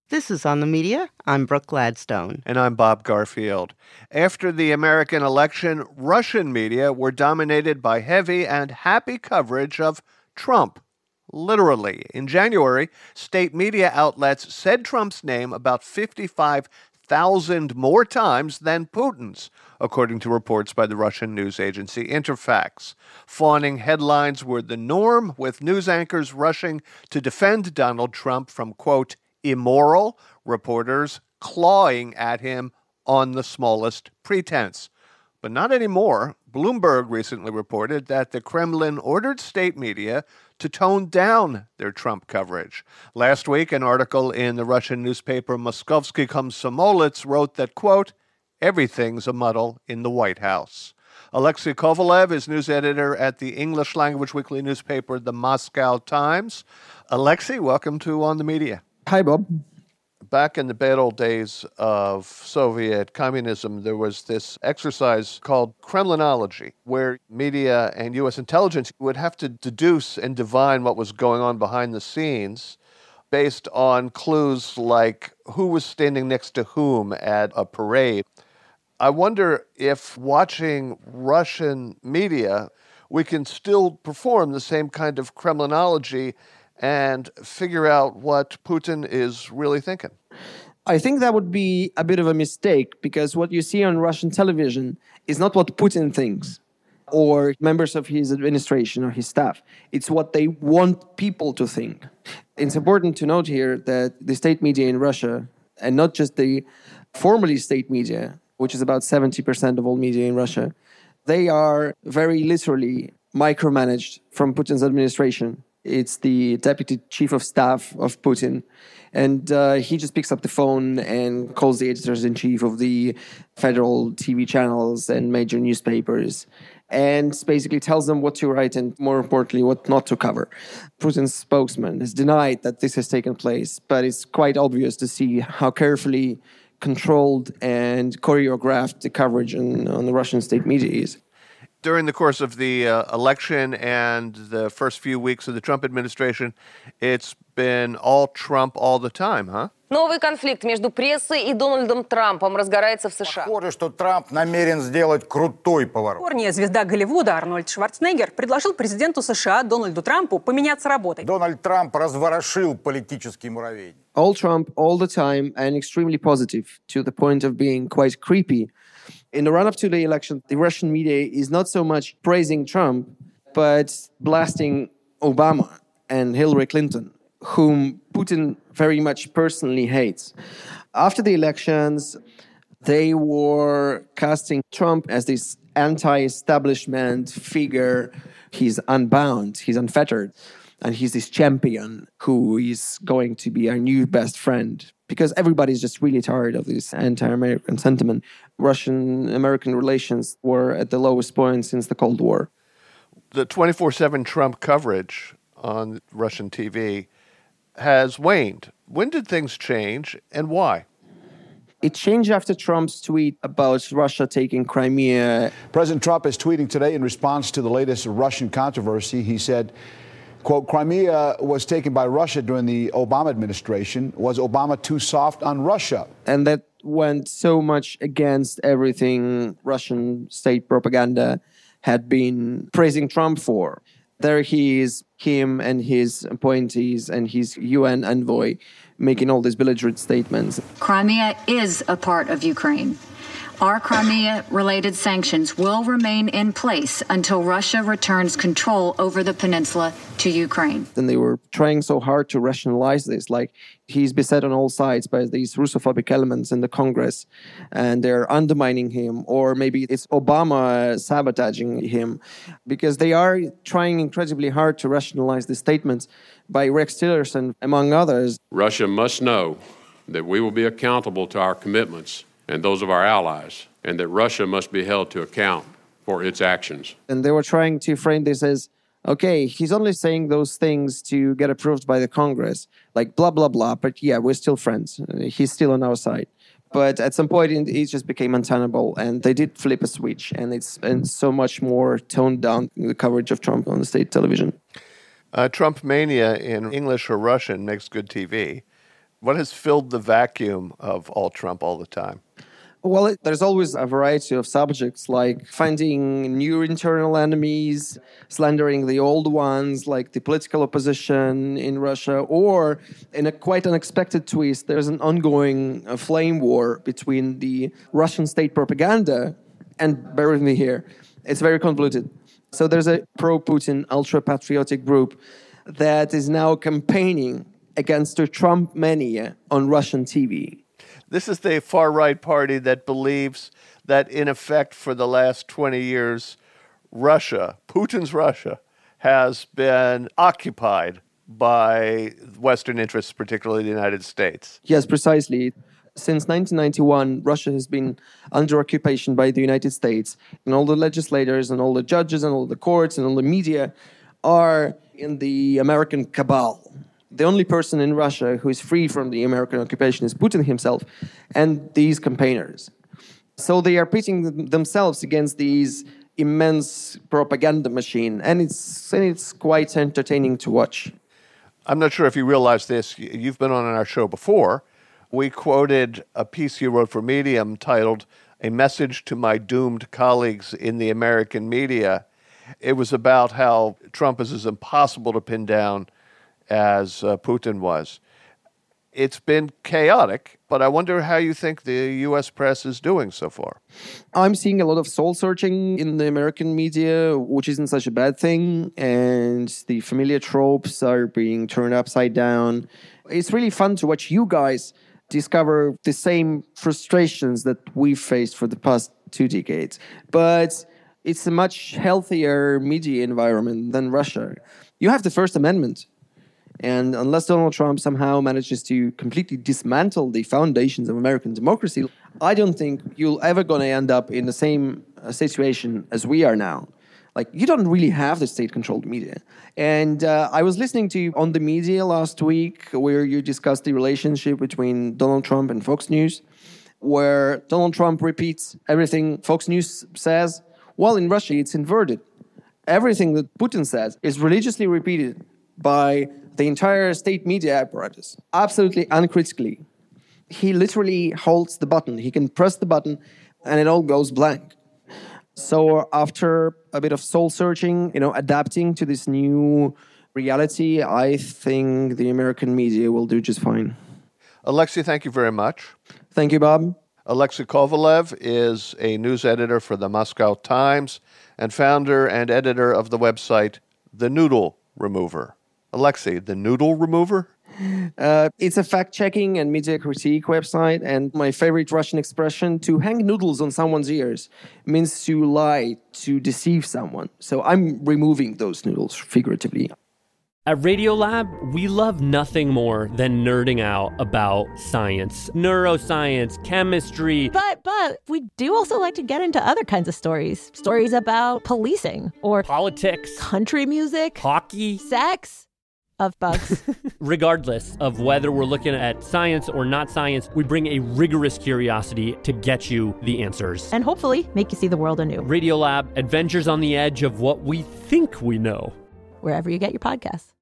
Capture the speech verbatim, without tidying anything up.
This is On the Media. I'm Brooke Gladstone. And I'm Bob Garfield. After the American election, Russian media were dominated by heavy and happy coverage of Trump. Literally. In January, state media outlets said Trump's name about fifty-five thousand more times than Putin's, according to reports by the Russian news agency Interfax. Fawning headlines were the norm, with news anchors rushing to defend Donald Trump from, quote, immoral reporters clawing at him on the smallest pretense. But not anymore. Bloomberg recently reported that the Kremlin ordered state media to tone down their Trump coverage. Last week, an article in the Russian newspaper Moskovsky Komsomolets wrote that, quote, everything's a muddle in the White House. Alexei Kovalev is news editor at the English-language weekly newspaper The Moscow Times. Alexei, welcome to On the Media. Hi, Bob. Back in the bad old days of Soviet communism, there was this exercise called Kremlinology, where media and U S intelligence would have to deduce and divine what was going on behind the scenes based on clues like who was standing next to whom at a parade. I wonder if watching Russian media, we can still perform the same kind of Kremlinology and figure out what Putin is really thinking. I think that would be a bit of a mistake, because what you see on Russian television is not what Putin thinks or members of his administration or his staff. It's what they want people to think. It's important to note here that the state media in Russia, and not just the formerly state media, which is about seventy percent of all media in Russia, they are very literally micromanaged from Putin's administration. It's the deputy chief of staff of Putin. And uh, he just picks up the phone and calls the editors-in-chief of the federal T V channels and major newspapers and basically tells them what to write and, more importantly, what not to cover. Putin's spokesman has denied that this has taken place, but it's quite obvious to see how carefully controlled and choreographed the coverage on, on the Russian state media is. During the course of the uh, election and the first few weeks of the Trump administration, it's been all Trump all the time, huh? Новый конфликт между прессой и Дональдом Трампом разгорается в США. Похоже, что Трамп намерен сделать крутой поворот. Калифорния, звезда Голливуда Арнольд Шварценеггер предложил президенту США Дональду Трампу поменяться работой. Дональд Трамп разворошил политический муравейник. All Trump all the time and extremely positive, to the point of being quite creepy. In the run-up to the election, the Russian media is not so much praising Trump, but blasting Obama and Hillary Clinton, whom Putin very much personally hates. After the elections, they were casting Trump as this anti-establishment figure. He's unbound, he's unfettered, and he's this champion who is going to be our new best friend. Because everybody's just really tired of this anti-American sentiment. Russian-American relations were at the lowest point since the Cold War. The twenty-four seven Trump coverage on Russian T V has waned. When did things change and why? It changed after Trump's tweet about Russia taking Crimea. President Trump is tweeting today in response to the latest Russian controversy. He said, quote, Crimea was taken by Russia during the Obama administration. Was Obama too soft on Russia? And that went so much against everything Russian state propaganda had been praising Trump for. There he is, him and his appointees and his U N envoy making all these belligerent statements. Crimea is a part of Ukraine. Our Crimea-related sanctions will remain in place until Russia returns control over the peninsula to Ukraine. And they were trying so hard to rationalize this, like he's beset on all sides by these Russophobic elements in the Congress, and they're undermining him, or maybe it's Obama sabotaging him, because they are trying incredibly hard to rationalize the statements by Rex Tillerson, among others. Russia must know that we will be accountable to our commitments and those of our allies, and that Russia must be held to account for its actions. And they were trying to frame this as, okay, he's only saying those things to get approved by the Congress, like blah, blah, blah, but yeah, we're still friends. He's still on our side. But at some point, it just became untenable, and they did flip a switch, and it's and so much more toned down the coverage of Trump on the state television. Uh, Trump mania in English or Russian makes good T V. What has filled the vacuum of all Trump all the time? Well, it, there's always a variety of subjects, like finding new internal enemies, slandering the old ones, like the political opposition in Russia, or in a quite unexpected twist, there's an ongoing uh, flame war between the Russian state propaganda, and bear with me here, it's very convoluted. So there's a pro-Putin, ultra-patriotic group that is now campaigning against the Trump mania on Russian T V. This is the far-right party that believes that, in effect, for the last twenty years, Russia, Putin's Russia, has been occupied by Western interests, particularly the United States. Yes, precisely. Since nineteen ninety-one, Russia has been under occupation by the United States, and all the legislators and all the judges and all the courts and all the media are in the American cabal. The only person in Russia who is free from the American occupation is Putin himself and these campaigners. So they are pitting themselves against these immense propaganda machine, and it's and it's quite entertaining to watch. I'm not sure if you realize this. You've been on our show before. We quoted a piece you wrote for Medium titled "A Message to My Doomed Colleagues in the American Media." It was about how Trump is as impossible to pin down as uh, Putin was. It's been chaotic, but I wonder how you think the U S press is doing so far. I'm seeing a lot of soul-searching in the American media, which isn't such a bad thing, and the familiar tropes are being turned upside down. It's really fun to watch you guys discover the same frustrations that we've faced for the past two decades. But it's a much healthier media environment than Russia. You have the First Amendment. And unless Donald Trump somehow manages to completely dismantle the foundations of American democracy, I don't think you're ever going to end up in the same uh, situation as we are now. Like, you don't really have the state-controlled media. And uh, I was listening to you on the media last week where you discussed the relationship between Donald Trump and Fox News, where Donald Trump repeats everything Fox News says. Well, in Russia, it's inverted. Everything that Putin says is religiously repeated by the entire state media apparatus, absolutely uncritically. He literally holds the button. He can press the button and it all goes blank. So after a bit of soul-searching, you know, adapting to this new reality, I think the American media will do just fine. Alexei, thank you very much. Thank you, Bob. Alexei Kovalev is a news editor for the Moscow Times and founder and editor of the website The Noodle Remover. Alexei, The Noodle Remover? Uh, it's a fact-checking and media critique website, and my favorite Russian expression, to hang noodles on someone's ears, means to lie, to deceive someone. So I'm removing those noodles, figuratively. At Radiolab, we love nothing more than nerding out about science, neuroscience, chemistry. But, but we do also like to get into other kinds of stories. Stories about policing or politics, country music, hockey, sex. Of bugs. Regardless of whether we're looking at science or not science, we bring a rigorous curiosity to get you the answers. And hopefully make you see the world anew. Radiolab, adventures on the edge of what we think we know. Wherever you get your podcasts.